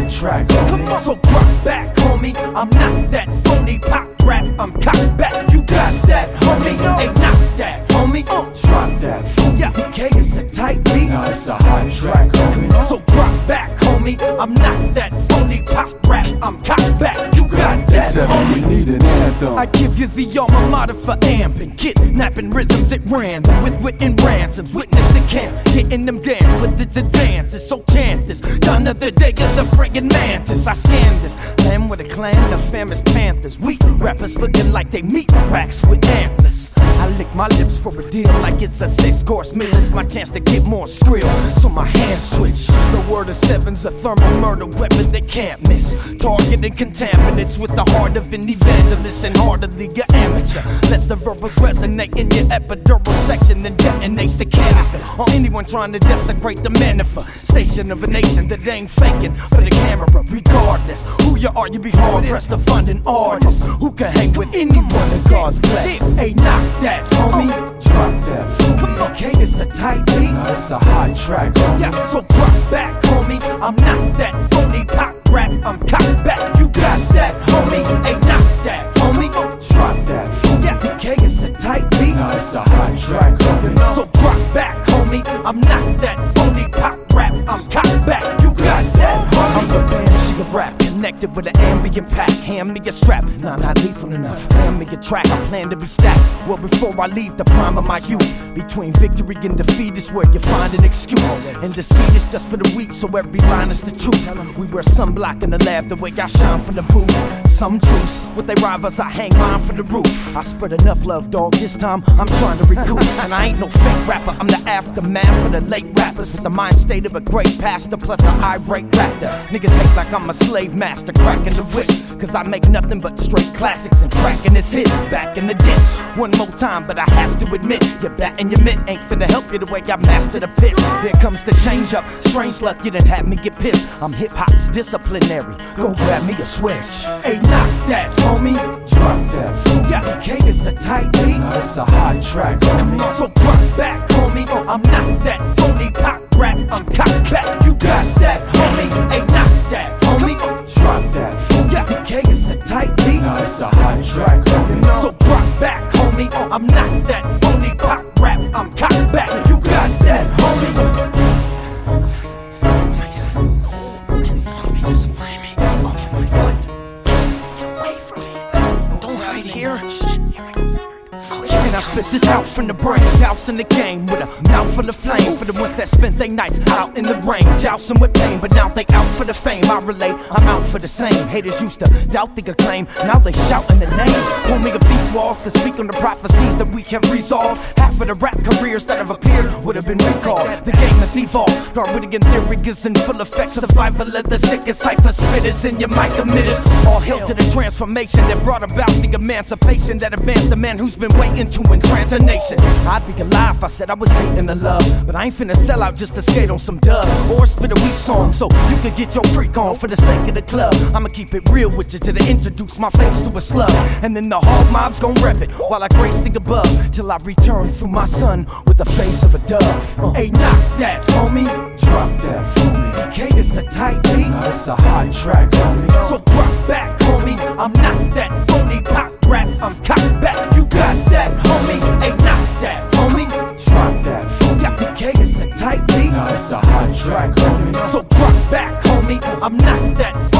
hot track, homie. Come on, so drop back, homie. I'm not that phony pop rap. I'm cock back. You got that, homie? Ain't not that, homie. Drop that, homie. Yeah, DK is a tight beat. Nah, it's a hot track, homie. So drop back, homie. I'm not that phony pop rap. I'm cock back. You got that, homie. We need an anthem. I give you the alma mater for amping, kidnapping rhythms at random with wit and ransoms. Witness the camp, hitting them down with its advances. So can't this done of the day of the praying mantis. I scan this land with a clan, the famous panthers. Weak rappers looking like they meat racks with antlers. I lick my lips for a deal like it's a 6-course meal. It's my chance to get more skrill, so my hands twitch. The word of seven's a thermal murder weapon that can't miss. Targeting contaminants with the heart of an evangelist and hardly an amateur. Lets the verbals resonate in your epidural section, then detonates the canister on anyone trying to desecrate the manifestation of a nation that ain't faking for the camera. Regardless who you are, you be hard pressed to find an artist who can hang with anyone that God's blessed. Ain't not that, homie. Drop that, homie. DK is a tight beat. Nah, it's a hot track, homie. Yeah, so drop back, homie. I'm not that phony pop rap. I'm cock back. You got that, homie. Ain't not that, homie. Drop that, homie. Yeah, DK is a tight beat. Nah, it's a hot track, homie. So drop back, homie. I'm not that phony pop rap. I'm cock back. You got that, homie. I'm the banshee of rap, connected with an ambient pack. Hand me a strap, nah, not lethal enough. Hand me a track, I plan to be stacked. Well, before I leave the prime of my youth, between victory and defeat is where you find an excuse. And deceit is just for the weak, so every line is the truth. We wear sunblock in the lab, the way I shine from the booth. Some truths, with they rivals, I hang mine for the roof. I spread enough love, dog, this time I'm trying to recoup. And I ain't no fake rapper, I'm the aftermath for the late rappers. With the mind state of a great pastor, plus an irate raptor. Niggas act like I'm a slave master, cracking the whip. Cause I make nothing but straight classics and cracking his hits back in the ditch. One more time, but I have to admit, your bat and your mitt ain't finna help you the way I master the pitch. Here comes the change up, strange luck, you done had me get pissed. I'm hip hop's disciplinary, go grab me a switch. Ain't not that, homie. Drop that, homie. Yeah, DK is a tight beat. Nah, it's a hot track, homie. So drop back, homie. I'm not that phony pop rap. I'm cock back. You got that, homie. Ain't not that, homie. Drop that, homie. Yeah, DK is a tight beat. Nah, it's a hot track, homie. So drop back, homie. I'm not that phony pop rap. I'm cock back. You got that, homie. Somebody just find me off my foot. Get away from me. Don't hide here. And I spit this out from the brain, dousing the game with a mouth full of flame. For the ones that spent their nights out in the rain, jousting with pain, but now they out for the fame. I relate, I'm out for the same. Haters used to doubt the acclaim, now they shouting the name. Homie of these walls to speak on the prophecies that we can resolve. Half of the rap careers that have appeared would have been recalled. The game has evolved, Darwinian theory is in full effect. Survival of the sickest, cipher spitters in your mic emitters. All hail to the transformation that brought about the emancipation that advanced the man who's been waiting to entrance a nation. I'd be alive if I said I was hating the love, but I ain't finna sell out just to skate on some dubs or spit a weak song so you could get your freak on for the sake of the club. I'ma keep it real with you till I introduce my face to a slug, and then the hog mob's gon' rep it while I grace the above till I return through my son with the face of a dove. Ain't not that, homie. Drop that, homie. DK is a tight beat. Nah, it's a hot track, homie. So drop back, homie. I'm not that phony pop rap. I'm cock back. You got that, homie. Ain't not that, homie. Drop that, homie. Yeah, DK is a tight beat. Nah, it's a hot track, homie. So drop back, homie. I'm not that